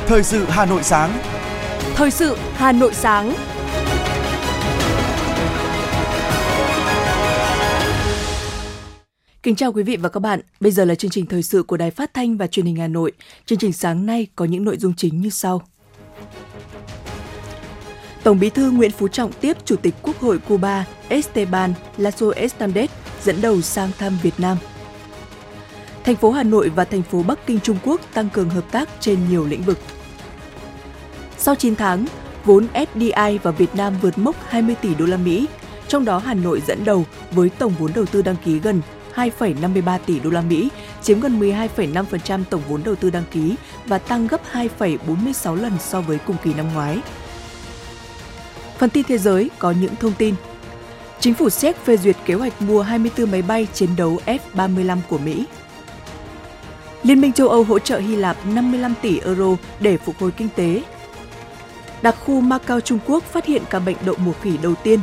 Thời sự Hà Nội sáng. Thời sự Hà Nội sáng. Kính chào quý vị và các bạn. Bây giờ là chương trình thời sự của Đài Phát thanh và Truyền hình Hà Nội. Chương trình sáng nay có những nội dung chính như sau. Tổng Bí thư Nguyễn Phú Trọng tiếp Chủ tịch Quốc hội Cuba Esteban Lasso Hernández dẫn đầu sang thăm Việt Nam. Thành phố Hà Nội và thành phố Bắc Kinh Trung Quốc tăng cường hợp tác trên nhiều lĩnh vực. Sau 9 tháng, vốn FDI vào Việt Nam vượt mốc 20 tỷ đô la Mỹ, trong đó Hà Nội dẫn đầu với tổng vốn đầu tư đăng ký gần 2,53 tỷ đô la Mỹ, chiếm gần 12,5% tổng vốn đầu tư đăng ký và tăng gấp 2,46 lần so với cùng kỳ năm ngoái. Phần tin thế giới có những thông tin. Chính phủ Séc phê duyệt kế hoạch mua 24 máy bay chiến đấu F-35 của Mỹ. Liên minh châu Âu hỗ trợ Hy Lạp 55 tỷ euro để phục hồi kinh tế. Đặc khu Macau Trung Quốc phát hiện ca bệnh đậu mùa khỉ đầu tiên.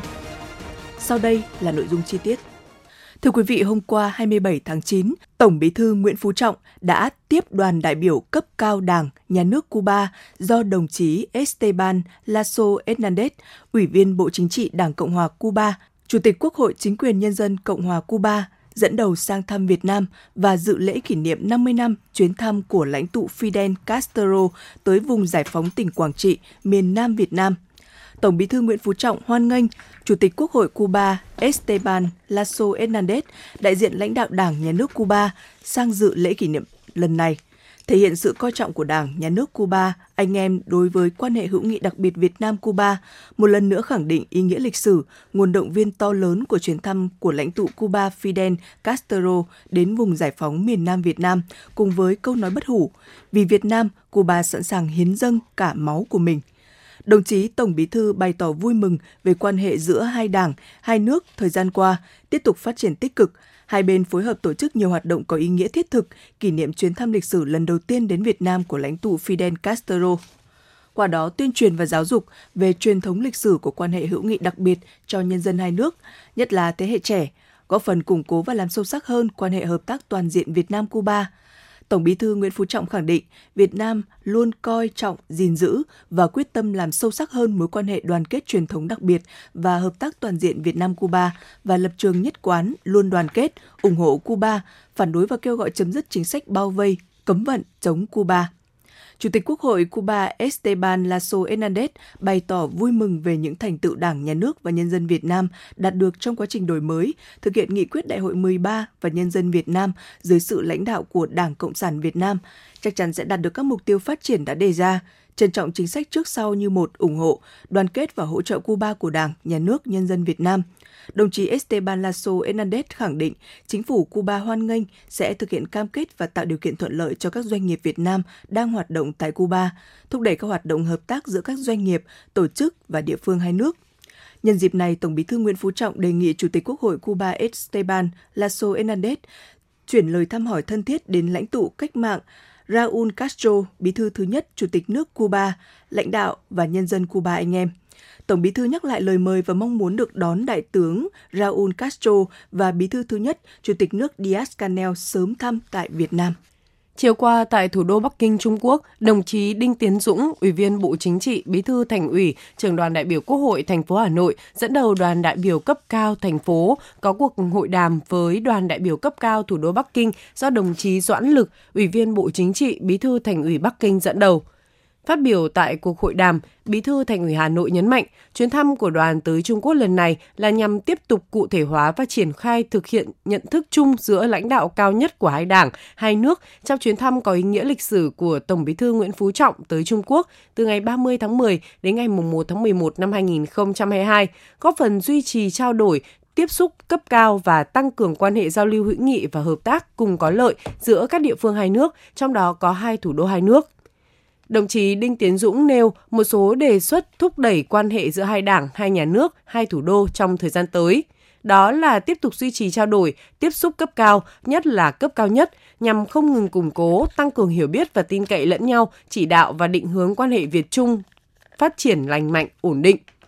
Sau đây là nội dung chi tiết. Thưa quý vị, hôm qua 27 tháng 9, Tổng Bí thư Nguyễn Phú Trọng đã tiếp đoàn đại biểu cấp cao Đảng, Nhà nước Cuba do đồng chí Esteban Lasso Hernández, Ủy viên Bộ Chính trị Đảng Cộng hòa Cuba, Chủ tịch Quốc hội Chính quyền Nhân dân Cộng hòa Cuba, dẫn đầu sang thăm Việt Nam và dự lễ kỷ niệm 50 năm chuyến thăm của lãnh tụ Fidel Castro tới vùng giải phóng tỉnh Quảng Trị, miền Nam Việt Nam. Tổng Bí thư Nguyễn Phú Trọng hoan nghênh Chủ tịch Quốc hội Cuba Esteban Lasso Hernández, đại diện lãnh đạo Đảng, Nhà nước Cuba sang dự lễ kỷ niệm lần này, thể hiện sự coi trọng của Đảng, Nhà nước Cuba, anh em đối với quan hệ hữu nghị đặc biệt Việt Nam-Cuba, một lần nữa khẳng định ý nghĩa lịch sử, nguồn động viên to lớn của chuyến thăm của lãnh tụ Cuba Fidel Castro đến vùng giải phóng miền Nam Việt Nam, cùng với câu nói bất hủ, vì Việt Nam, Cuba sẵn sàng hiến dâng cả máu của mình. Đồng chí Tổng Bí thư bày tỏ vui mừng về quan hệ giữa hai đảng, hai nước thời gian qua, tiếp tục phát triển tích cực. Hai bên phối hợp tổ chức nhiều hoạt động có ý nghĩa thiết thực, kỷ niệm chuyến thăm lịch sử lần đầu tiên đến Việt Nam của lãnh tụ Fidel Castro. Qua đó tuyên truyền và giáo dục về truyền thống lịch sử của quan hệ hữu nghị đặc biệt cho nhân dân hai nước, nhất là thế hệ trẻ, góp phần củng cố và làm sâu sắc hơn quan hệ hợp tác toàn diện Việt Nam-Cuba. Tổng Bí thư Nguyễn Phú Trọng khẳng định Việt Nam luôn coi trọng, gìn giữ và quyết tâm làm sâu sắc hơn mối quan hệ đoàn kết truyền thống đặc biệt và hợp tác toàn diện Việt Nam-Cuba và lập trường nhất quán luôn đoàn kết, ủng hộ Cuba, phản đối và kêu gọi chấm dứt chính sách bao vây, cấm vận chống Cuba. Chủ tịch Quốc hội Cuba Esteban Lasso Hernández bày tỏ vui mừng về những thành tựu Đảng, Nhà nước và nhân dân Việt Nam đạt được trong quá trình đổi mới, thực hiện nghị quyết Đại hội 13 và nhân dân Việt Nam dưới sự lãnh đạo của Đảng Cộng sản Việt Nam, chắc chắn sẽ đạt được các mục tiêu phát triển đã đề ra, trân trọng chính sách trước sau như một, ủng hộ, đoàn kết và hỗ trợ Cuba của Đảng, Nhà nước, nhân dân Việt Nam. Đồng chí Esteban Lasso Hernández khẳng định chính phủ Cuba hoan nghênh sẽ thực hiện cam kết và tạo điều kiện thuận lợi cho các doanh nghiệp Việt Nam đang hoạt động tại Cuba, thúc đẩy các hoạt động hợp tác giữa các doanh nghiệp, tổ chức và địa phương hai nước. Nhân dịp này, Tổng Bí thư Nguyễn Phú Trọng đề nghị Chủ tịch Quốc hội Cuba Esteban Lasso Hernández chuyển lời thăm hỏi thân thiết đến lãnh tụ cách mạng Raúl Castro, Bí thư thứ nhất Chủ tịch nước Cuba, lãnh đạo và nhân dân Cuba anh em. Tổng Bí thư nhắc lại lời mời và mong muốn được đón Đại tướng Raúl Castro và Bí thư thứ nhất Chủ tịch nước Díaz-Canel sớm thăm tại Việt Nam. Chiều qua tại thủ đô Bắc Kinh, Trung Quốc, đồng chí Đinh Tiến Dũng, Ủy viên Bộ Chính trị, Bí thư Thành ủy, Trưởng đoàn đại biểu Quốc hội thành phố Hà Nội dẫn đầu đoàn đại biểu cấp cao thành phố có cuộc hội đàm với đoàn đại biểu cấp cao thủ đô Bắc Kinh do đồng chí Doãn Lực, Ủy viên Bộ Chính trị, Bí thư Thành ủy Bắc Kinh dẫn đầu. Phát biểu tại cuộc hội đàm, Bí thư Thành ủy Hà Nội nhấn mạnh, chuyến thăm của đoàn tới Trung Quốc lần này là nhằm tiếp tục cụ thể hóa và triển khai thực hiện nhận thức chung giữa lãnh đạo cao nhất của hai đảng, hai nước trong chuyến thăm có ý nghĩa lịch sử của Tổng Bí thư Nguyễn Phú Trọng tới Trung Quốc từ ngày 30 tháng 10 đến ngày 1 tháng 11 năm 2022, góp phần duy trì trao đổi, tiếp xúc cấp cao và tăng cường quan hệ giao lưu hữu nghị và hợp tác cùng có lợi giữa các địa phương hai nước, trong đó có hai thủ đô hai nước. Đồng chí Đinh Tiến Dũng nêu một số đề xuất thúc đẩy quan hệ giữa hai đảng, hai nhà nước, hai thủ đô trong thời gian tới. Đó là tiếp tục duy trì trao đổi, tiếp xúc cấp cao, nhất là cấp cao nhất, nhằm không ngừng củng cố, tăng cường hiểu biết và tin cậy lẫn nhau, chỉ đạo và định hướng quan hệ Việt-Trung phát triển lành mạnh, ổn định.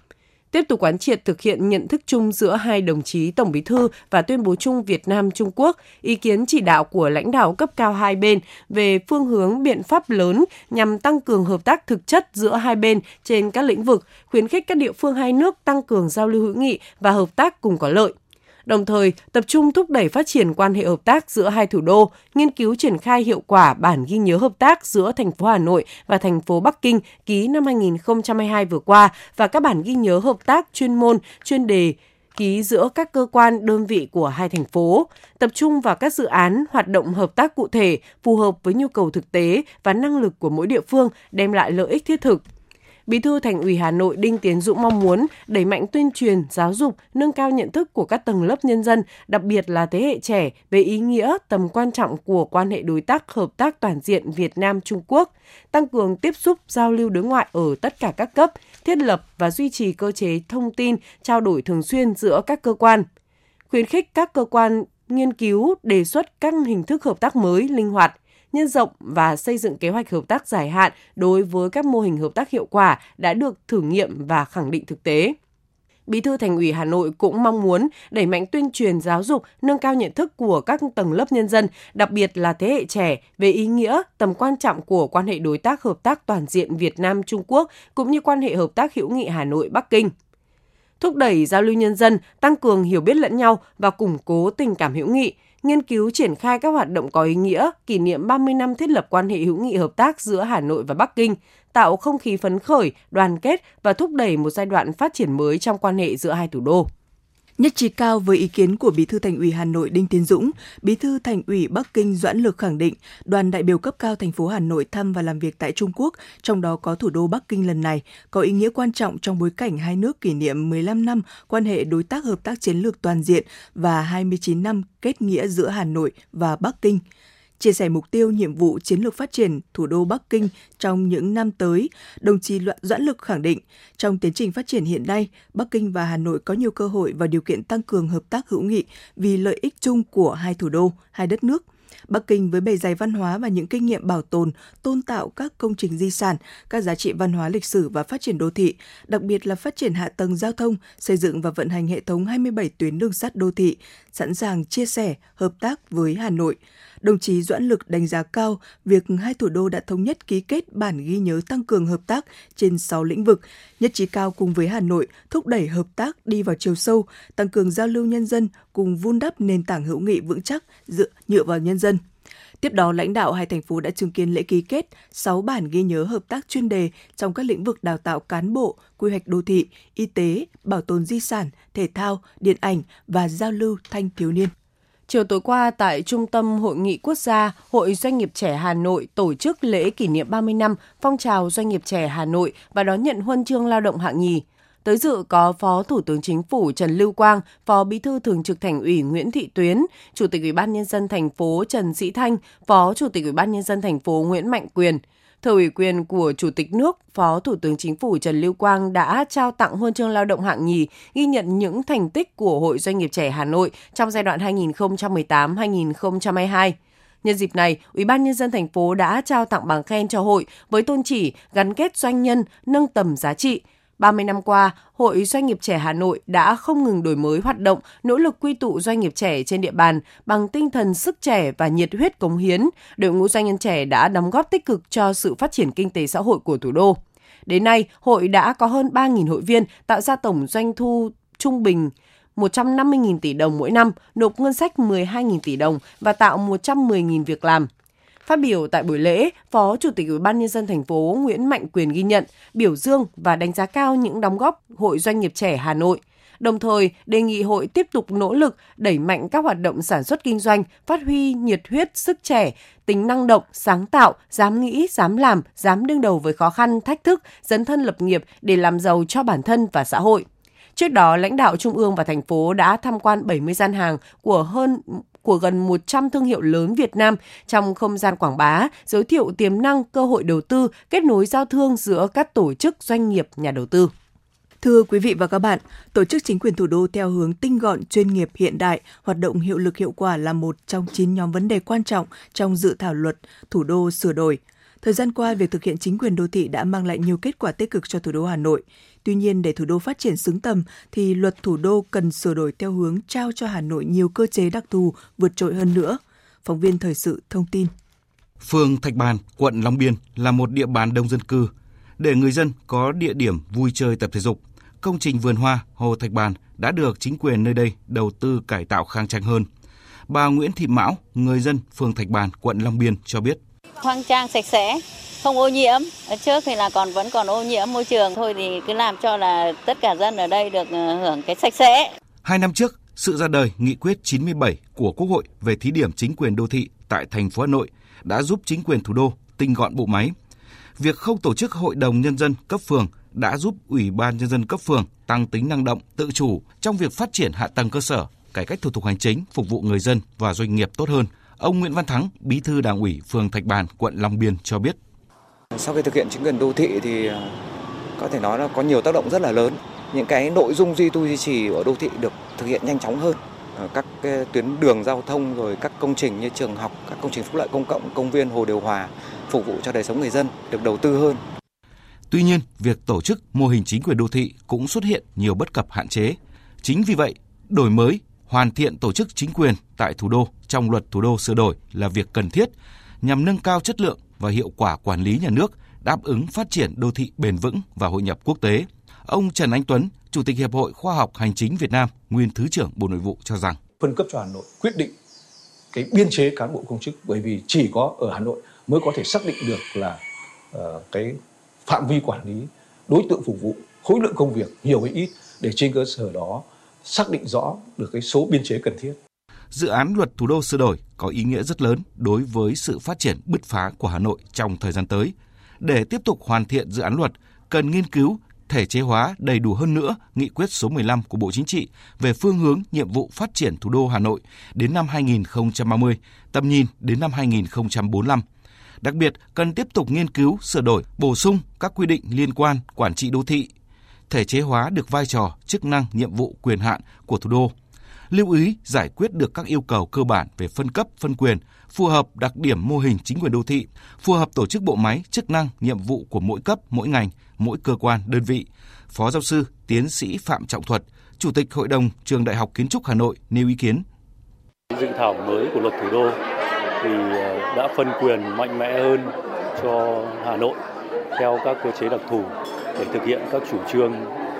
Tiếp tục quán triệt thực hiện nhận thức chung giữa hai đồng chí Tổng Bí thư và tuyên bố chung Việt Nam-Trung Quốc, ý kiến chỉ đạo của lãnh đạo cấp cao hai bên về phương hướng biện pháp lớn nhằm tăng cường hợp tác thực chất giữa hai bên trên các lĩnh vực, khuyến khích các địa phương hai nước tăng cường giao lưu hữu nghị và hợp tác cùng có lợi. Đồng thời, tập trung thúc đẩy phát triển quan hệ hợp tác giữa hai thủ đô, nghiên cứu triển khai hiệu quả bản ghi nhớ hợp tác giữa thành phố Hà Nội và thành phố Bắc Kinh ký năm 2022 vừa qua và các bản ghi nhớ hợp tác chuyên môn, chuyên đề ký giữa các cơ quan, đơn vị của hai thành phố, tập trung vào các dự án, hoạt động hợp tác cụ thể, phù hợp với nhu cầu thực tế và năng lực của mỗi địa phương, đem lại lợi ích thiết thực. Bí thư Thành ủy Hà Nội Đinh Tiến Dũng mong muốn đẩy mạnh tuyên truyền, giáo dục, nâng cao nhận thức của các tầng lớp nhân dân, đặc biệt là thế hệ trẻ về ý nghĩa, tầm quan trọng của quan hệ đối tác hợp tác toàn diện Việt Nam-Trung Quốc, tăng cường tiếp xúc, giao lưu đối ngoại ở tất cả các cấp, thiết lập và duy trì cơ chế thông tin, trao đổi thường xuyên giữa các cơ quan, khuyến khích các cơ quan nghiên cứu, đề xuất các hình thức hợp tác mới, linh hoạt, nhân rộng và xây dựng kế hoạch hợp tác dài hạn đối với các mô hình hợp tác hiệu quả đã được thử nghiệm và khẳng định thực tế. Bí thư Thành ủy Hà Nội cũng mong muốn đẩy mạnh tuyên truyền giáo dục, nâng cao nhận thức của các tầng lớp nhân dân, đặc biệt là thế hệ trẻ về ý nghĩa, tầm quan trọng của quan hệ đối tác hợp tác toàn diện Việt Nam-Trung Quốc cũng như quan hệ hợp tác hữu nghị Hà Nội-Bắc Kinh. Thúc đẩy giao lưu nhân dân, tăng cường hiểu biết lẫn nhau và củng cố tình cảm hữu nghị, nghiên cứu triển khai các hoạt động có ý nghĩa kỷ niệm 30 năm thiết lập quan hệ hữu nghị hợp tác giữa Hà Nội và Bắc Kinh, tạo không khí phấn khởi, đoàn kết và thúc đẩy một giai đoạn phát triển mới trong quan hệ giữa hai thủ đô. Nhất trí cao với ý kiến của Bí thư Thành ủy Hà Nội Đinh Tiến Dũng, Bí thư Thành ủy Bắc Kinh Doãn Lực khẳng định đoàn đại biểu cấp cao thành phố Hà Nội thăm và làm việc tại Trung Quốc, trong đó có thủ đô Bắc Kinh lần này, có ý nghĩa quan trọng trong bối cảnh hai nước kỷ niệm 15 năm quan hệ đối tác hợp tác chiến lược toàn diện và 29 năm kết nghĩa giữa Hà Nội và Bắc Kinh. Chia sẻ mục tiêu, nhiệm vụ, chiến lược phát triển thủ đô Bắc Kinh trong những năm tới, đồng chí Doãn Lực khẳng định, trong tiến trình phát triển hiện nay, Bắc Kinh và Hà Nội có nhiều cơ hội và điều kiện tăng cường hợp tác hữu nghị vì lợi ích chung của hai thủ đô, hai đất nước. Bắc Kinh với bề dày văn hóa và những kinh nghiệm bảo tồn, tôn tạo các công trình di sản, các giá trị văn hóa lịch sử và phát triển đô thị, đặc biệt là phát triển hạ tầng giao thông, xây dựng và vận hành hệ thống 27 tuyến đường sắt đô thị, sẵn sàng chia sẻ, hợp tác với Hà Nội. Đồng chí Doãn Lực đánh giá cao việc hai thủ đô đã thống nhất ký kết bản ghi nhớ tăng cường hợp tác trên 6 lĩnh vực, nhất trí cao cùng với Hà Nội thúc đẩy hợp tác đi vào chiều sâu, tăng cường giao lưu nhân dân cùng vun đắp nền tảng hữu nghị vững chắc dựa vào nhân dân. Tiếp đó, lãnh đạo hai thành phố đã chứng kiến lễ ký kết 6 bản ghi nhớ hợp tác chuyên đề trong các lĩnh vực đào tạo cán bộ, quy hoạch đô thị, y tế, bảo tồn di sản, thể thao, điện ảnh và giao lưu thanh thiếu niên. Chiều tối qua tại Trung tâm Hội nghị Quốc gia, Hội Doanh nghiệp trẻ Hà Nội tổ chức lễ kỷ niệm 30 năm phong trào doanh nghiệp trẻ Hà Nội và đón nhận huân chương lao động hạng nhì. Tới dự có Phó Thủ tướng Chính phủ Trần Lưu Quang, Phó Bí thư Thường trực Thành ủy Nguyễn Thị Tuyến, Chủ tịch Ủy ban Nhân dân thành phố Trần Sĩ Thanh, Phó Chủ tịch Ủy ban Nhân dân thành phố Nguyễn Mạnh Quyền. Thừa ủy quyền của Chủ tịch nước, Phó Thủ tướng Chính phủ Trần Lưu Quang đã trao tặng huân chương lao động hạng nhì, ghi nhận những thành tích của Hội Doanh nghiệp trẻ Hà Nội trong giai đoạn 2018-2022. Nhân dịp này, Ủy ban Nhân dân thành phố đã trao tặng bằng khen cho hội với tôn chỉ gắn kết doanh nhân, nâng tầm giá trị. 30 năm qua, Hội Doanh nghiệp trẻ Hà Nội đã không ngừng đổi mới hoạt động, nỗ lực quy tụ doanh nghiệp trẻ trên địa bàn bằng tinh thần sức trẻ và nhiệt huyết cống hiến. Đội ngũ doanh nhân trẻ đã đóng góp tích cực cho sự phát triển kinh tế xã hội của thủ đô. Đến nay, hội đã có hơn 3.000 hội viên, tạo ra tổng doanh thu trung bình 150.000 tỷ đồng mỗi năm, nộp ngân sách 12.000 tỷ đồng và tạo 110.000 việc làm. Phát biểu tại buổi lễ, Phó Chủ tịch Ủy ban Nhân dân thành phố Nguyễn Mạnh Quyền ghi nhận, biểu dương và đánh giá cao những đóng góp Hội Doanh nghiệp trẻ Hà Nội. Đồng thời, đề nghị hội tiếp tục nỗ lực đẩy mạnh các hoạt động sản xuất kinh doanh, phát huy nhiệt huyết, sức trẻ, tính năng động, sáng tạo, dám nghĩ, dám làm, dám đương đầu với khó khăn, thách thức, dấn thân lập nghiệp để làm giàu cho bản thân và xã hội. Trước đó, lãnh đạo Trung ương và thành phố đã tham quan 70 gian hàng của gần 100 thương hiệu lớn Việt Nam trong không gian quảng bá, giới thiệu tiềm năng, cơ hội đầu tư, kết nối giao thương giữa các tổ chức, doanh nghiệp, nhà đầu tư. Thưa quý vị và các bạn, tổ chức chính quyền thủ đô theo hướng tinh gọn, chuyên nghiệp, hiện đại, hoạt động hiệu lực hiệu quả là một trong 9 nhóm vấn đề quan trọng trong dự thảo luật thủ đô sửa đổi. Thời gian qua, việc thực hiện chính quyền đô thị đã mang lại nhiều kết quả tích cực cho thủ đô Hà Nội. Tuy nhiên, để thủ đô phát triển xứng tầm thì luật thủ đô cần sửa đổi theo hướng trao cho Hà Nội nhiều cơ chế đặc thù vượt trội hơn nữa. Phóng viên Thời sự thông tin. Phường Thạch Bàn, quận Long Biên là một địa bàn đông dân cư. Để người dân có địa điểm vui chơi tập thể dục, công trình vườn hoa Hồ Thạch Bàn đã được chính quyền nơi đây đầu tư cải tạo khang trang hơn. Bà Nguyễn Thị Mão, người dân phường Thạch Bàn, quận Long Biên cho biết. Khang trang sạch sẽ, không ô nhiễm. Ở trước thì là vẫn còn ô nhiễm môi trường thôi, thì cứ làm cho là tất cả dân ở đây được hưởng cái sạch sẽ. 2 năm trước, sự ra đời nghị quyết 97 của Quốc hội về thí điểm chính quyền đô thị tại thành phố Hà Nội đã giúp chính quyền thủ đô tinh gọn bộ máy. Việc không tổ chức hội đồng nhân dân cấp phường đã giúp Ủy ban nhân dân cấp phường tăng tính năng động, tự chủ trong việc phát triển hạ tầng cơ sở, cải cách thủ tục hành chính, phục vụ người dân và doanh nghiệp tốt hơn. Ông Nguyễn Văn Thắng, Bí thư Đảng ủy phường Thạch Bàn, quận Long Biên cho biết. Sau khi thực hiện chính quyền đô thị thì có thể nói là có nhiều tác động rất là lớn. Những cái nội dung duy tu duy trì ở đô thị được thực hiện nhanh chóng hơn. Các cái tuyến đường giao thông, rồi các công trình như trường học, các công trình phúc lợi công cộng, công viên, hồ điều hòa phục vụ cho đời sống người dân được đầu tư hơn. Tuy nhiên, việc tổ chức mô hình chính quyền đô thị cũng xuất hiện nhiều bất cập hạn chế. Chính vì vậy, đổi mới, hoàn thiện tổ chức chính quyền tại thủ đô trong luật thủ đô sửa đổi là việc cần thiết nhằm nâng cao chất lượng và hiệu quả quản lý nhà nước, đáp ứng phát triển đô thị bền vững và hội nhập quốc tế. Ông Trần Anh Tuấn, Chủ tịch Hiệp hội Khoa học Hành chính Việt Nam, nguyên Thứ trưởng Bộ Nội vụ cho rằng phân cấp cho Hà Nội quyết định cái biên chế cán bộ công chức, bởi vì chỉ có ở Hà Nội mới có thể xác định được là cái phạm vi quản lý, đối tượng phục vụ, khối lượng công việc nhiều hay ít, để trên cơ sở đó xác định rõ được cái số biên chế cần thiết. Dự án luật thủ đô sửa đổi có ý nghĩa rất lớn đối với sự phát triển bứt phá của Hà Nội trong thời gian tới. Để tiếp tục hoàn thiện dự án luật, cần nghiên cứu, thể chế hóa đầy đủ hơn nữa nghị quyết số 15 của Bộ Chính trị về phương hướng nhiệm vụ phát triển thủ đô Hà Nội đến năm 2030, tầm nhìn đến năm 2045. Đặc biệt, cần tiếp tục nghiên cứu, sửa đổi, bổ sung các quy định liên quan quản trị đô thị, thể chế hóa được vai trò, chức năng, nhiệm vụ, quyền hạn của thủ đô. Lưu ý giải quyết được các yêu cầu cơ bản về phân cấp, phân quyền, phù hợp đặc điểm mô hình chính quyền đô thị, phù hợp tổ chức bộ máy, chức năng, nhiệm vụ của mỗi cấp, mỗi ngành, mỗi cơ quan, đơn vị. Phó giáo sư, tiến sĩ Phạm Trọng Thuật, Chủ tịch Hội đồng Trường Đại học Kiến trúc Hà Nội nêu ý kiến. Dự thảo mới của luật thủ đô thì đã phân quyền mạnh mẽ hơn cho Hà Nội theo các cơ chế đặc thù để thực hiện các chủ trương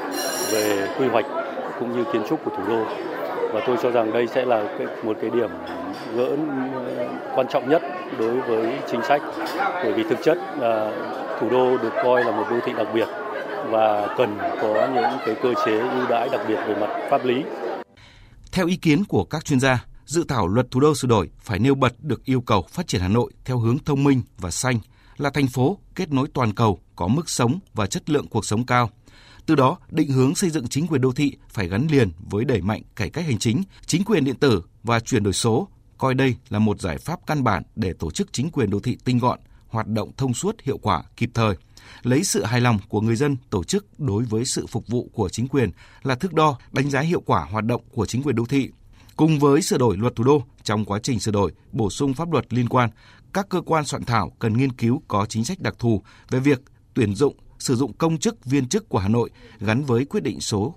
về quy hoạch cũng như kiến trúc của thủ đô. Và tôi cho rằng đây sẽ là một cái điểm gỡ quan trọng nhất đối với chính sách, bởi vì thực chất là thủ đô được coi là một đô thị đặc biệt và cần có những cái cơ chế ưu đãi đặc biệt về mặt pháp lý. Theo ý kiến của các chuyên gia, dự thảo luật thủ đô sửa đổi phải nêu bật được yêu cầu phát triển Hà Nội theo hướng thông minh và xanh, là thành phố kết nối toàn cầu, có mức sống và chất lượng cuộc sống cao. Từ đó, định hướng xây dựng chính quyền đô thị phải gắn liền với đẩy mạnh cải cách hành chính, chính quyền điện tử và chuyển đổi số, coi đây là một giải pháp căn bản để tổ chức chính quyền đô thị tinh gọn, hoạt động thông suốt, hiệu quả, kịp thời. Lấy sự hài lòng của người dân, tổ chức đối với sự phục vụ của chính quyền là thước đo đánh giá hiệu quả hoạt động của chính quyền đô thị. Cùng với sửa đổi luật thủ đô, trong quá trình sửa đổi, bổ sung pháp luật liên quan, các cơ quan soạn thảo cần nghiên cứu có chính sách đặc thù về việc tuyển dụng, sử dụng công chức, viên chức của Hà Nội gắn với quyết định số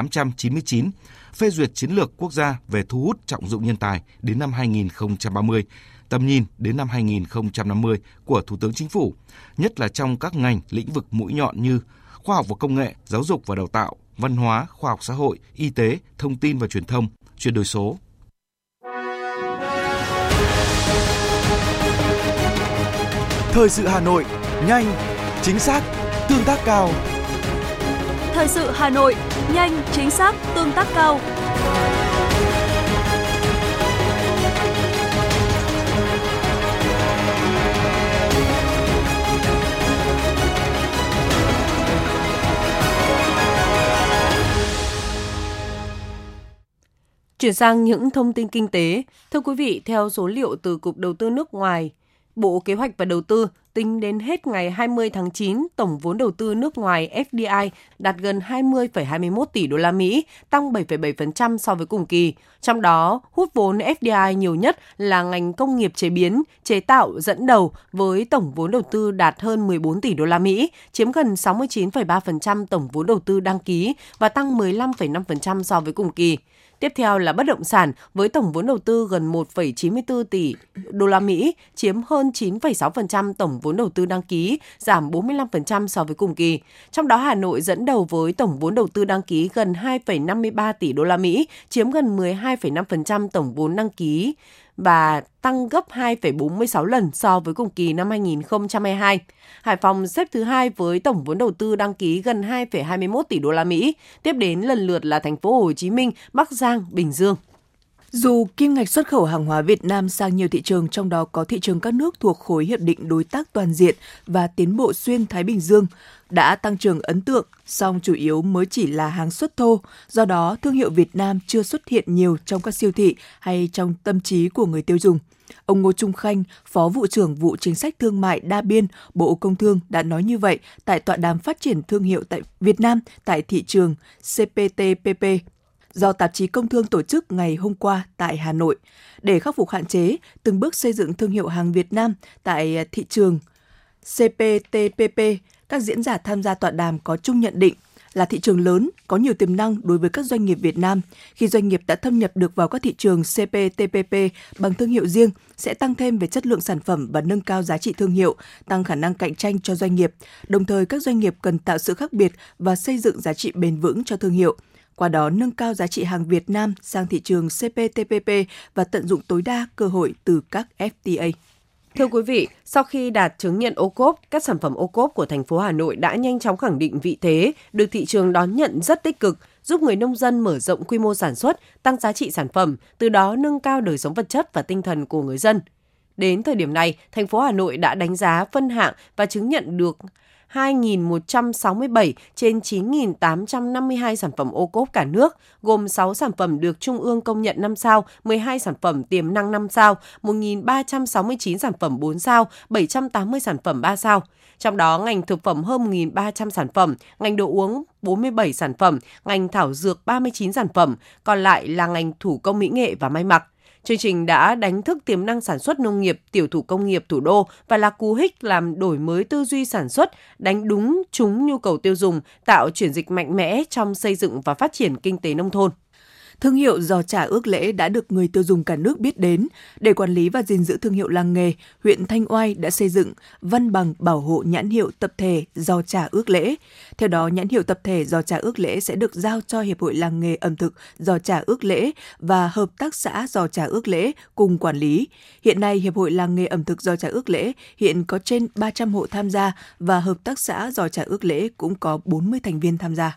899 phê duyệt chiến lược quốc gia về thu hút trọng dụng nhân tài đến năm 2030, tầm nhìn đến năm 2050 của Thủ tướng Chính phủ, nhất là trong các ngành lĩnh vực mũi nhọn như khoa học và công nghệ, giáo dục và đào tạo, văn hóa, khoa học xã hội, y tế, thông tin và truyền thông, chuyển đổi số. Thời sự Hà Nội, nhanh, chính xác, tương tác cao. Thời sự Hà Nội, nhanh, chính xác, tương tác cao. Chuyển sang những thông tin kinh tế. Thưa quý vị, theo số liệu từ Cục Đầu tư nước ngoài, Bộ Kế hoạch và Đầu tư tính đến hết ngày 20 tháng 9, tổng vốn đầu tư nước ngoài FDI đạt gần 20,21 tỷ đô la Mỹ, tăng 7,7% so với cùng kỳ. Trong đó, hút vốn FDI nhiều nhất là ngành công nghiệp chế biến, chế tạo dẫn đầu với tổng vốn đầu tư đạt hơn 14 tỷ đô la Mỹ, chiếm gần 69,3% tổng vốn đầu tư đăng ký và tăng 15,5% so với cùng kỳ. Tiếp theo là bất động sản với tổng vốn đầu tư gần 1,94 tỷ đô la Mỹ, chiếm hơn 9,6% tổng vốn đầu tư đăng ký, giảm 45% so với cùng kỳ. Trong đó Hà Nội dẫn đầu với tổng vốn đầu tư đăng ký gần 2,53 tỷ đô la Mỹ, chiếm gần 12,5% tổng vốn đăng ký và tăng gấp 2,46 lần so với cùng kỳ năm 2022. Hải Phòng xếp thứ 2 với tổng vốn đầu tư đăng ký gần 2,21 tỷ đô la Mỹ, tiếp đến lần lượt là thành phố Hồ Chí Minh, Bắc Giang, Bình Dương. Dù kim ngạch xuất khẩu hàng hóa Việt Nam sang nhiều thị trường, trong đó có thị trường các nước thuộc khối Hiệp định Đối tác Toàn diện và Tiến bộ Xuyên Thái Bình Dương, đã tăng trưởng ấn tượng, song chủ yếu mới chỉ là hàng xuất thô. Do đó, thương hiệu Việt Nam chưa xuất hiện nhiều trong các siêu thị hay trong tâm trí của người tiêu dùng. Ông Ngô Trung Khanh, Phó Vụ trưởng Vụ Chính sách Thương mại Đa biên, Bộ Công Thương đã nói như vậy tại tọa đàm phát triển thương hiệu tại Việt Nam tại thị trường CPTPP do Tạp chí Công thương tổ chức ngày hôm qua tại Hà Nội. Để khắc phục hạn chế, từng bước xây dựng thương hiệu hàng Việt Nam tại thị trường CPTPP, các diễn giả tham gia tọa đàm có chung nhận định là thị trường lớn, có nhiều tiềm năng đối với các doanh nghiệp Việt Nam. Khi doanh nghiệp đã thâm nhập được vào các thị trường CPTPP bằng thương hiệu riêng, sẽ tăng thêm về chất lượng sản phẩm và nâng cao giá trị thương hiệu, tăng khả năng cạnh tranh cho doanh nghiệp. Đồng thời, các doanh nghiệp cần tạo sự khác biệt và xây dựng giá trị bền vững cho thương hiệu. Qua đó, nâng cao giá trị hàng Việt Nam sang thị trường CPTPP và tận dụng tối đa cơ hội từ các FTA. Thưa quý vị, sau khi đạt chứng nhận ô cốp, các sản phẩm ô cốp của thành phố Hà Nội đã nhanh chóng khẳng định vị thế, được thị trường đón nhận rất tích cực, giúp người nông dân mở rộng quy mô sản xuất, tăng giá trị sản phẩm, từ đó nâng cao đời sống vật chất và tinh thần của người dân. Đến thời điểm này, thành phố Hà Nội đã đánh giá phân hạng và chứng nhận được 2.167 trên 9.852 sản phẩm ô cốp cả nước, gồm 6 sản phẩm được Trung ương công nhận 5 sao, 12 sản phẩm tiềm năng 5 sao, 1.369 sản phẩm 4 sao, 780 sản phẩm 3 sao. Trong đó, ngành thực phẩm hơn 1.300 sản phẩm, ngành đồ uống 47 sản phẩm, ngành thảo dược 39 sản phẩm, còn lại là ngành thủ công mỹ nghệ và may mặc. Chương trình đã đánh thức tiềm năng sản xuất nông nghiệp, tiểu thủ công nghiệp thủ đô và là cú hích làm đổi mới tư duy sản xuất, đánh đúng trúng nhu cầu tiêu dùng, tạo chuyển dịch mạnh mẽ trong xây dựng và phát triển kinh tế nông thôn. Thương hiệu giò chả Ước Lễ đã được người tiêu dùng cả nước biết đến. Để quản lý và gìn giữ thương hiệu làng nghề, huyện Thanh Oai đã xây dựng văn bằng bảo hộ nhãn hiệu tập thể giò chả Ước Lễ. Theo đó, nhãn hiệu tập thể giò chả Ước Lễ sẽ được giao cho Hiệp hội Làng nghề ẩm thực giò chả Ước Lễ và Hợp tác xã giò chả Ước Lễ cùng quản lý. Hiện nay, Hiệp hội Làng nghề ẩm thực giò chả Ước Lễ hiện có trên 300 hộ tham gia và Hợp tác xã giò chả Ước Lễ cũng có 40 thành viên tham gia.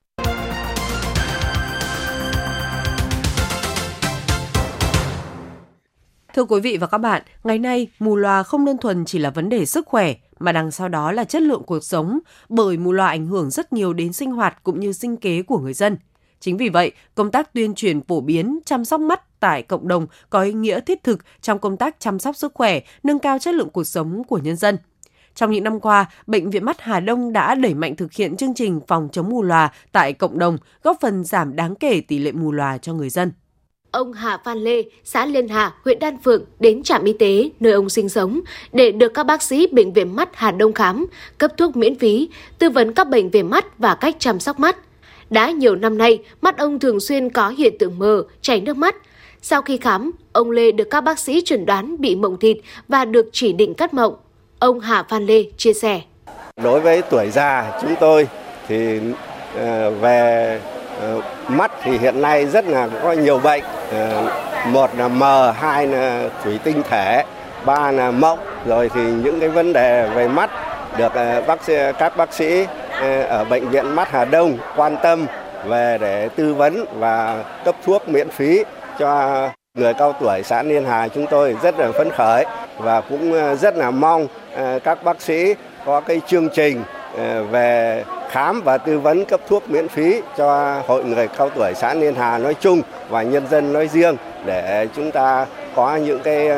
Thưa quý vị và các bạn, ngày nay mù lòa không đơn thuần chỉ là vấn đề sức khỏe, mà đằng sau đó là chất lượng cuộc sống, bởi mù lòa ảnh hưởng rất nhiều đến sinh hoạt cũng như sinh kế của người dân. Chính vì vậy, công tác tuyên truyền phổ biến, chăm sóc mắt tại cộng đồng có ý nghĩa thiết thực trong công tác chăm sóc sức khỏe, nâng cao chất lượng cuộc sống của nhân dân. Trong những năm qua, Bệnh viện Mắt Hà Đông đã đẩy mạnh thực hiện chương trình phòng chống mù lòa tại cộng đồng, góp phần giảm đáng kể tỷ lệ mù lòa cho người dân. Ông Hà Phan Lê, xã Liên Hà, huyện Đan Phượng đến trạm y tế nơi ông sinh sống để được các bác sĩ Bệnh viện Mắt Hà Đông khám, cấp thuốc miễn phí, tư vấn các bệnh về mắt và cách chăm sóc mắt. Đã nhiều năm nay, mắt ông thường xuyên có hiện tượng mờ, chảy nước mắt. Sau khi khám, ông Lê được các bác sĩ chẩn đoán bị mộng thịt và được chỉ định cắt mộng. Ông Hà Phan Lê chia sẻ. Đối với tuổi già chúng tôi thì về mắt thì hiện nay rất là có nhiều bệnh. Một là mờ, hai là thủy tinh thể, ba là mộng. Rồi thì những cái vấn đề về mắt được các bác sĩ ở Bệnh viện Mắt Hà Đông quan tâm về để tư vấn và cấp thuốc miễn phí cho người cao tuổi xã Liên Hà. Chúng tôi rất là phấn khởi và cũng rất là mong các bác sĩ có cái chương trình về khám và tư vấn cấp thuốc miễn phí cho hội người cao tuổi xã Liên Hà nói chung và nhân dân nói riêng, để chúng ta có những cái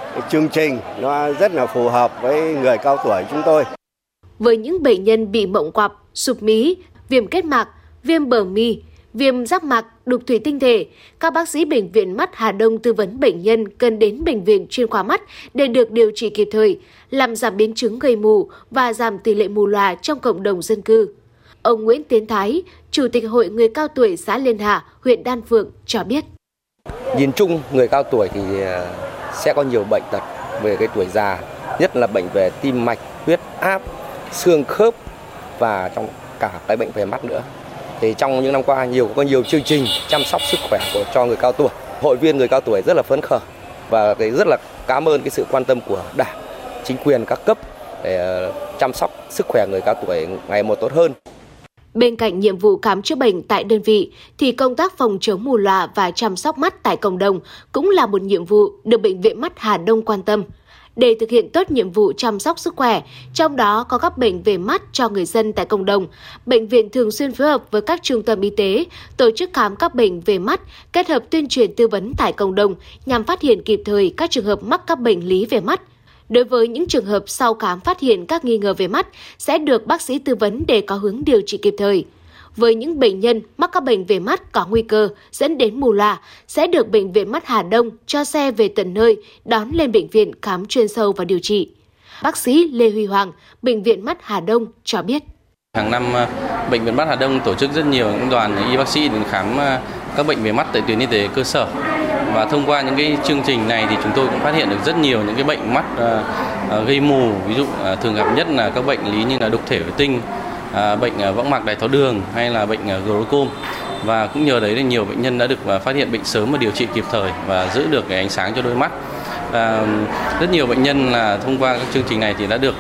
chương trình nó rất là phù hợp với người cao tuổi chúng tôi. Với những bệnh nhân bị mộng quặp, sụp mí, viêm kết mạc, viêm bờ mi, viêm giác mạc, đục thủy tinh thể, các bác sĩ Bệnh viện Mắt Hà Đông tư vấn bệnh nhân cần đến bệnh viện chuyên khoa mắt để được điều trị kịp thời, làm giảm biến chứng gây mù và giảm tỷ lệ mù lòa trong cộng đồng dân cư. Ông Nguyễn Tiến Thái, Chủ tịch Hội Người cao tuổi xã Liên Hà, huyện Đan Phượng cho biết. Nhìn chung, người cao tuổi thì sẽ có nhiều bệnh tật về cái tuổi già, nhất là bệnh về tim mạch, huyết áp, xương khớp và trong cả cái bệnh về mắt nữa. Thì trong những năm qua có nhiều chương trình chăm sóc sức khỏe cho người cao tuổi. Hội viên người cao tuổi rất là phấn khởi và rất là cảm ơn cái sự quan tâm của Đảng, chính quyền các cấp để chăm sóc sức khỏe người cao tuổi ngày một tốt hơn. Bên cạnh nhiệm vụ khám chữa bệnh tại đơn vị, thì công tác phòng chống mù lòa và chăm sóc mắt tại cộng đồng cũng là một nhiệm vụ được Bệnh viện Mắt Hà Đông quan tâm. Để thực hiện tốt nhiệm vụ chăm sóc sức khỏe, trong đó có các bệnh về mắt cho người dân tại cộng đồng, bệnh viện thường xuyên phối hợp với các trung tâm y tế, tổ chức khám các bệnh về mắt, kết hợp tuyên truyền tư vấn tại cộng đồng nhằm phát hiện kịp thời các trường hợp mắc các bệnh lý về mắt. Đối với những trường hợp sau khám phát hiện các nghi ngờ về mắt, sẽ được bác sĩ tư vấn để có hướng điều trị kịp thời. Với những bệnh nhân mắc các bệnh về mắt có nguy cơ dẫn đến mù lòa, sẽ được Bệnh viện Mắt Hà Đông cho xe về tận nơi, đón lên bệnh viện khám chuyên sâu và điều trị. Bác sĩ Lê Huy Hoàng, Bệnh viện Mắt Hà Đông cho biết. Hàng năm, Bệnh viện Mắt Hà Đông tổ chức rất nhiều những đoàn y bác sĩ đến khám các bệnh về mắt tại tuyến y tế cơ sở. Và thông qua những cái chương trình này thì chúng tôi cũng phát hiện được rất nhiều những cái bệnh mắt gây mù, ví dụ thường gặp nhất là các bệnh lý như là đục thể vệ tinh, bệnh võng mạc đái tháo đường hay là bệnh glaucom. Và cũng nhờ đấy là nhiều bệnh nhân đã được phát hiện bệnh sớm và điều trị kịp thời và giữ được cái ánh sáng cho đôi mắt. Rất nhiều bệnh nhân là thông qua các chương trình này thì đã được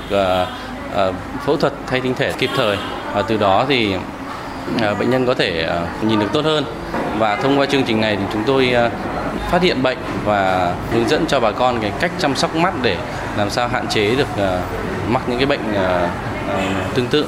phẫu thuật thay tinh thể kịp thời, và từ đó thì bệnh nhân có thể nhìn được tốt hơn. Và thông qua chương trình này thì chúng tôi phát hiện bệnh và hướng dẫn cho bà con cái cách chăm sóc mắt để làm sao hạn chế được mắc những cái bệnh tương tự.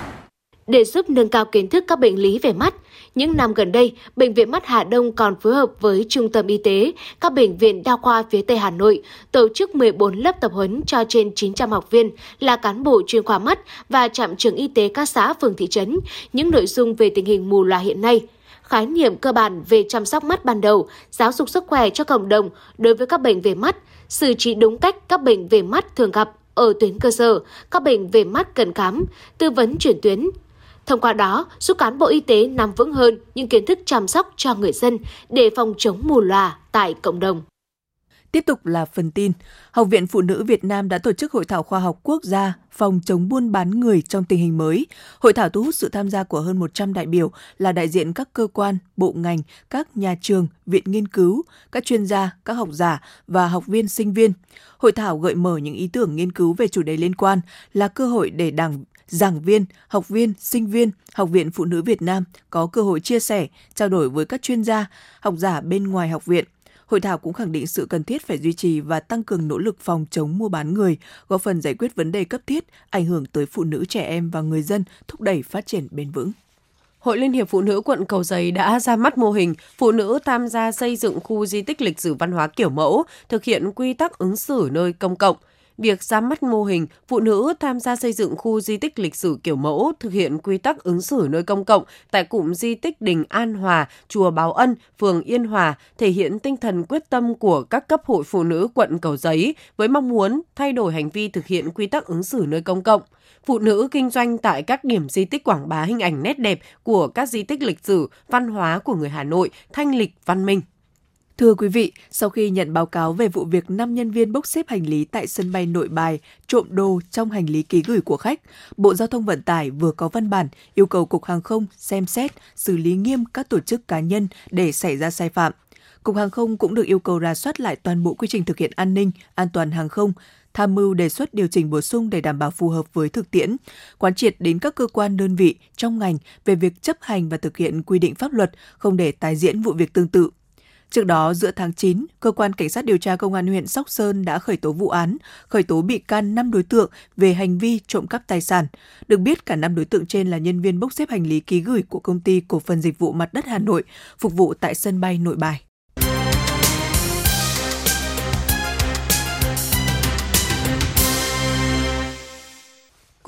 Để giúp nâng cao kiến thức các bệnh lý về mắt, những năm gần đây, Bệnh viện Mắt Hà Đông còn phối hợp với Trung tâm Y tế, các bệnh viện đa khoa phía Tây Hà Nội tổ chức 14 lớp tập huấn cho trên 900 học viên là cán bộ chuyên khoa mắt và trạm trưởng y tế các xã phường thị trấn, những nội dung về tình hình mù lòa hiện nay, khái niệm cơ bản về chăm sóc mắt ban đầu, giáo dục sức khỏe cho cộng đồng đối với các bệnh về mắt, xử trí đúng cách các bệnh về mắt thường gặp ở tuyến cơ sở, các bệnh về mắt cần khám, tư vấn chuyển tuyến. Thông qua đó, giúp cán bộ y tế nắm vững hơn những kiến thức chăm sóc cho người dân để phòng chống mù lòa tại cộng đồng. Tiếp tục là phần tin. Học viện Phụ nữ Việt Nam đã tổ chức Hội thảo khoa học quốc gia phòng chống buôn bán người trong tình hình mới. Hội thảo thu hút sự tham gia của hơn 100 đại biểu là đại diện các cơ quan, bộ ngành, các nhà trường, viện nghiên cứu, các chuyên gia, các học giả và học viên sinh viên. Hội thảo gợi mở những ý tưởng nghiên cứu về chủ đề liên quan, là cơ hội để giảng viên, học viên, sinh viên, Học viện Phụ nữ Việt Nam có cơ hội chia sẻ, trao đổi với các chuyên gia, học giả bên ngoài học viện. Hội thảo cũng khẳng định sự cần thiết phải duy trì và tăng cường nỗ lực phòng chống mua bán người, góp phần giải quyết vấn đề cấp thiết, ảnh hưởng tới phụ nữ, trẻ em và người dân, thúc đẩy phát triển bền vững. Hội Liên hiệp Phụ nữ quận Cầu Giấy đã ra mắt mô hình phụ nữ tham gia xây dựng khu di tích lịch sử văn hóa kiểu mẫu, thực hiện quy tắc ứng xử nơi công cộng. Việc ra mắt mô hình phụ nữ tham gia xây dựng khu di tích lịch sử kiểu mẫu, thực hiện quy tắc ứng xử nơi công cộng tại cụm di tích Đình An Hòa, Chùa Báo Ân, phường Yên Hòa thể hiện tinh thần quyết tâm của các cấp hội phụ nữ quận Cầu Giấy với mong muốn thay đổi hành vi thực hiện quy tắc ứng xử nơi công cộng. Phụ nữ kinh doanh tại các điểm di tích quảng bá hình ảnh nét đẹp của các di tích lịch sử, văn hóa của người Hà Nội, thanh lịch, văn minh. Thưa quý vị, sau khi nhận báo cáo về vụ việc 5 nhân viên bốc xếp hành lý tại sân bay Nội Bài trộm đồ trong hành lý ký gửi của khách, Bộ Giao thông Vận tải vừa có văn bản yêu cầu Cục Hàng không xem xét, xử lý nghiêm các tổ chức cá nhân để xảy ra sai phạm. Cục Hàng không cũng được yêu cầu rà soát lại toàn bộ quy trình thực hiện an ninh, an toàn hàng không, tham mưu đề xuất điều chỉnh bổ sung để đảm bảo phù hợp với thực tiễn, quán triệt đến các cơ quan đơn vị trong ngành về việc chấp hành và thực hiện quy định pháp luật, không để tái diễn vụ việc tương tự. Trước đó, giữa tháng 9, Cơ quan Cảnh sát điều tra Công an huyện Sóc Sơn đã khởi tố vụ án, khởi tố bị can 5 đối tượng về hành vi trộm cắp tài sản. Được biết, cả 5 đối tượng trên là nhân viên bốc xếp hành lý ký gửi của Công ty Cổ phần Dịch vụ Mặt đất Hà Nội, phục vụ tại sân bay Nội Bài.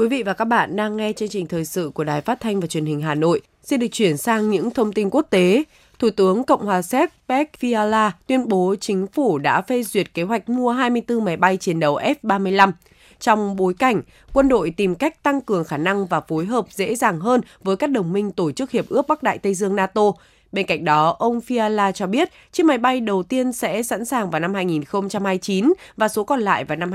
Quý vị và các bạn đang nghe chương trình thời sự của Đài Phát thanh và Truyền hình Hà Nội. Xin được chuyển sang những thông tin quốc tế. Thủ tướng Cộng hòa Séc Pek Fiala tuyên bố chính phủ đã phê duyệt kế hoạch mua 24 máy bay chiến đấu F-35. Trong bối cảnh, quân đội tìm cách tăng cường khả năng và phối hợp dễ dàng hơn với các đồng minh tổ chức Hiệp ước Bắc Đại Tây Dương NATO. Bên cạnh đó, ông Fiala cho biết chiếc máy bay đầu tiên sẽ sẵn sàng vào năm 2029 và số còn lại vào năm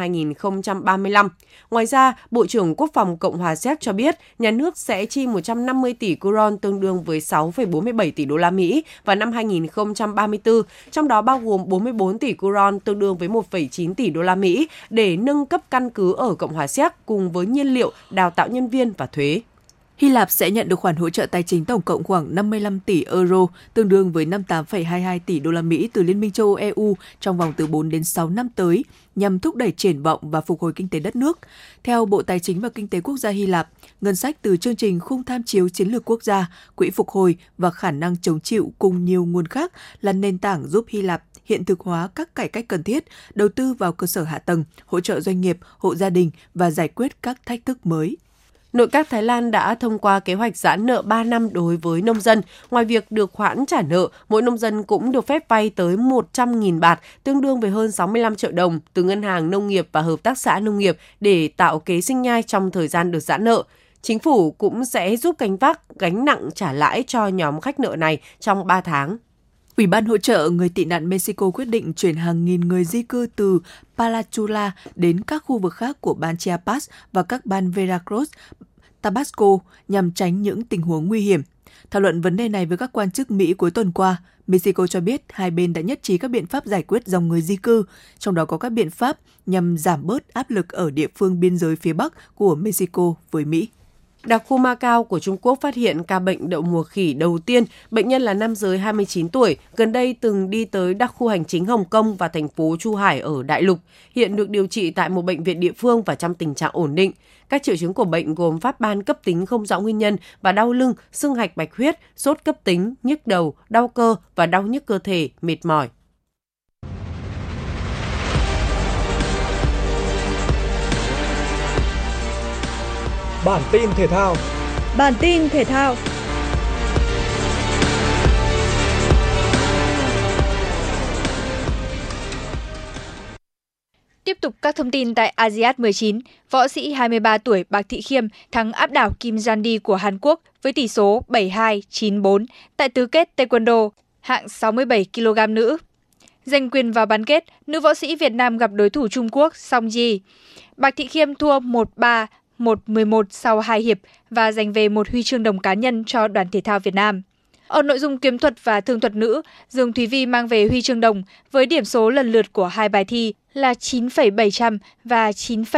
2035. Ngoài ra, Bộ trưởng Quốc phòng Cộng hòa Séc cho biết nhà nước sẽ chi 150 tỷ kron tương đương với 6,47 tỷ đô la Mỹ vào năm 2034, trong đó bao gồm 44 tỷ kron tương đương với 1,9 tỷ đô la Mỹ để nâng cấp căn cứ ở Cộng hòa Séc cùng với nhiên liệu, đào tạo nhân viên và thuế. Hy Lạp sẽ nhận được khoản hỗ trợ tài chính tổng cộng khoảng 55 tỷ euro, tương đương với 58,22 tỷ đô la Mỹ từ Liên minh châu Âu EU trong vòng từ 4 đến 6 năm tới, nhằm thúc đẩy triển vọng và phục hồi kinh tế đất nước. Theo Bộ Tài chính và Kinh tế Quốc gia Hy Lạp, ngân sách từ chương trình khung tham chiếu chiến lược quốc gia, quỹ phục hồi và khả năng chống chịu cùng nhiều nguồn khác là nền tảng giúp Hy Lạp hiện thực hóa các cải cách cần thiết, đầu tư vào cơ sở hạ tầng, hỗ trợ doanh nghiệp, hộ gia đình và giải quyết các thách thức mới. Nội các Thái Lan đã thông qua kế hoạch giãn nợ 3 năm đối với nông dân. Ngoài việc được hoãn trả nợ, mỗi nông dân cũng được phép vay tới 100.000 baht, tương đương với hơn 65 triệu đồng, từ Ngân hàng Nông nghiệp và Hợp tác xã Nông nghiệp để tạo kế sinh nhai trong thời gian được giãn nợ. Chính phủ cũng sẽ giúp gánh vác gánh nặng trả lãi cho nhóm khách nợ này trong 3 tháng. Ủy ban hỗ trợ người tị nạn Mexico quyết định chuyển hàng nghìn người di cư từ Palachula đến các khu vực khác của bang Chiapas và các bang Veracruz, Tabasco nhằm tránh những tình huống nguy hiểm. Thảo luận vấn đề này với các quan chức Mỹ cuối tuần qua, Mexico cho biết hai bên đã nhất trí các biện pháp giải quyết dòng người di cư, trong đó có các biện pháp nhằm giảm bớt áp lực ở địa phương biên giới phía Bắc của Mexico với Mỹ. Đặc khu Macau của Trung Quốc phát hiện ca bệnh đậu mùa khỉ đầu tiên. Bệnh nhân là nam giới 29 tuổi, gần đây từng đi tới đặc khu hành chính Hồng Kông và thành phố Chu Hải ở Đại Lục. Hiện được điều trị tại một bệnh viện địa phương và trong tình trạng ổn định. Các triệu chứng của bệnh gồm phát ban cấp tính không rõ nguyên nhân và đau lưng, sưng hạch bạch huyết, sốt cấp tính, nhức đầu, đau cơ và đau nhức cơ thể, mệt mỏi. Bản tin thể thao. Tiếp tục các thông tin tại ASEAN 19, võ sĩ 23 tuổi Bạc Thị Khiêm thắng áp đảo Kim Jandi của Hàn Quốc với tỷ số 7-2, 9-4 tại tứ kết Taekwondo hạng 67 kg nữ. Giành quyền vào bán kết, nữ võ sĩ Việt Nam gặp đối thủ Trung Quốc Song Ji. Bạc Thị Khiêm thua 1-3, 1-11 sau 2 hiệp và giành về một huy chương đồng cá nhân cho đoàn thể thao Việt Nam. Ở nội dung kiếm thuật và thương thuật nữ, Dương Thúy Vi mang về huy chương đồng với điểm số lần lượt của hai bài thi là 9,700 và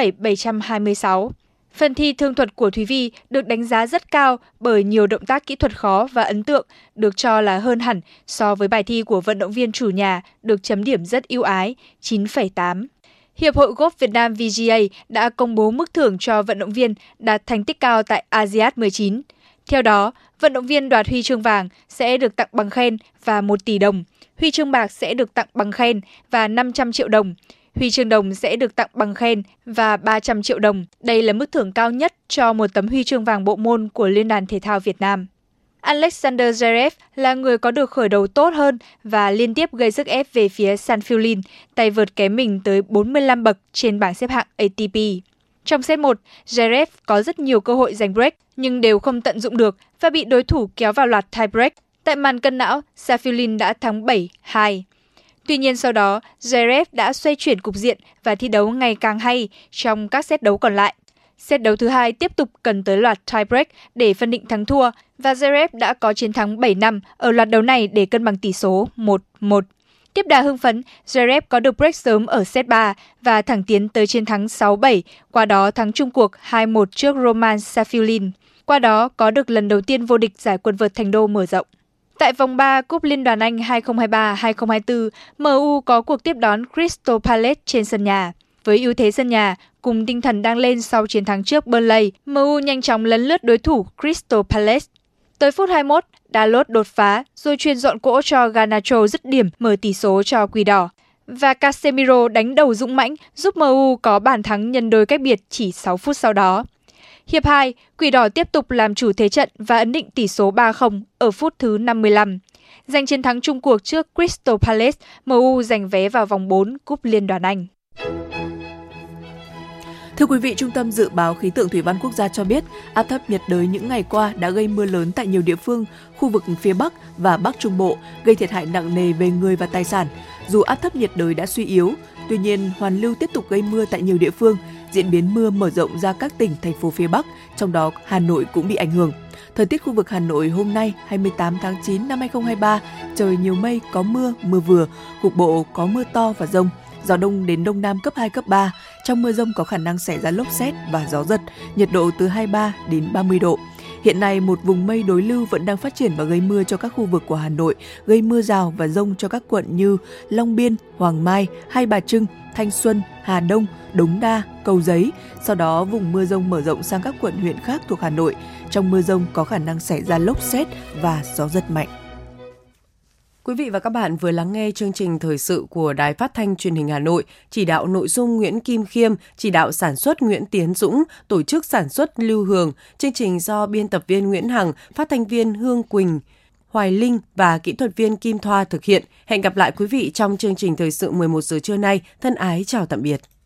9,726. Phần thi thương thuật của Thúy Vi được đánh giá rất cao bởi nhiều động tác kỹ thuật khó và ấn tượng, được cho là hơn hẳn so với bài thi của vận động viên chủ nhà được chấm điểm rất ưu ái, 9,8. Hiệp hội Golf Việt Nam VGA đã công bố mức thưởng cho vận động viên đạt thành tích cao tại ASEAN 19. Theo đó, vận động viên đoạt huy chương vàng sẽ được tặng bằng khen và 1 tỷ đồng, huy chương bạc sẽ được tặng bằng khen và 500 triệu đồng, huy chương đồng sẽ được tặng bằng khen và 300 triệu đồng. Đây là mức thưởng cao nhất cho một tấm huy chương vàng bộ môn của Liên đoàn Thể thao Việt Nam. Alexander Zverev là người có được khởi đầu tốt hơn và liên tiếp gây sức ép về phía Sanfilin, tay vợt kém mình tới 45 bậc trên bảng xếp hạng ATP. Trong set 1, Zverev có rất nhiều cơ hội giành break nhưng đều không tận dụng được và bị đối thủ kéo vào loạt tie break. Tại màn cân não, Sanfilin đã thắng 7-2. Tuy nhiên sau đó, Zverev đã xoay chuyển cục diện và thi đấu ngày càng hay trong các set đấu còn lại. Set đấu thứ hai tiếp tục cần tới loạt tie break để phân định thắng thua và Zverev đã có chiến thắng 7-5 ở loạt đấu này để cân bằng tỷ số 1-1. Tiếp đà hưng phấn, Zverev có được break sớm ở set 3 và thẳng tiến tới chiến thắng 6-7, qua đó thắng chung cuộc 2-1 trước Roman Sanfilin. Qua đó có được lần đầu tiên vô địch giải quần vợt Thành Đô mở rộng. Tại vòng 3 Cúp Liên đoàn Anh 2023-2024, MU có cuộc tiếp đón Crystal Palace trên sân nhà. Với ưu thế sân nhà, cùng tinh thần đang lên sau chiến thắng trước Burnley, MU nhanh chóng lấn lướt đối thủ Crystal Palace. Tới phút 21, Dalot đột phá rồi chuyền dọn cỗ cho Garnacho dứt điểm mở tỷ số cho Quỷ Đỏ. Và Casemiro đánh đầu dũng mãnh giúp MU có bàn thắng nhân đôi cách biệt chỉ 6 phút sau đó. Hiệp 2, Quỷ đỏ tiếp tục làm chủ thế trận và ấn định tỷ số 3-0 ở phút thứ 55. Giành chiến thắng chung cuộc trước Crystal Palace, MU giành vé vào vòng 4 Cúp Liên đoàn Anh. Thưa quý vị, Trung tâm Dự báo Khí tượng Thủy văn Quốc gia cho biết, áp thấp nhiệt đới những ngày qua đã gây mưa lớn tại nhiều địa phương, khu vực phía Bắc và Bắc Trung Bộ, gây thiệt hại nặng nề về người và tài sản. Dù áp thấp nhiệt đới đã suy yếu, tuy nhiên hoàn lưu tiếp tục gây mưa tại nhiều địa phương, diễn biến mưa mở rộng ra các tỉnh, thành phố phía Bắc, trong đó Hà Nội cũng bị ảnh hưởng. Thời tiết khu vực Hà Nội hôm nay 28 tháng 9 năm 2023, trời nhiều mây, có mưa, mưa vừa, cục bộ có mưa to và dông. Gió đông đến đông nam cấp 2, cấp 3. Trong mưa dông có khả năng xảy ra lốc sét và gió giật, nhiệt độ từ 23 đến 30 độ. Hiện nay, một vùng mây đối lưu vẫn đang phát triển và gây mưa cho các khu vực của Hà Nội, gây mưa rào và dông cho các quận như Long Biên, Hoàng Mai, Hai Bà Trưng, Thanh Xuân, Hà Đông, Đống Đa, Cầu Giấy. Sau đó, vùng mưa dông mở rộng sang các quận huyện khác thuộc Hà Nội. Trong mưa dông có khả năng xảy ra lốc sét và gió giật mạnh. Quý vị và các bạn vừa lắng nghe chương trình thời sự của Đài Phát thanh Truyền hình Hà Nội, chỉ đạo nội dung Nguyễn Kim Khiêm, chỉ đạo sản xuất Nguyễn Tiến Dũng, tổ chức sản xuất Lưu Hường, chương trình do biên tập viên Nguyễn Hằng, phát thanh viên Hương Quỳnh, Hoài Linh và kỹ thuật viên Kim Thoa thực hiện. Hẹn gặp lại quý vị trong chương trình thời sự 11 giờ trưa nay. Thân ái chào tạm biệt.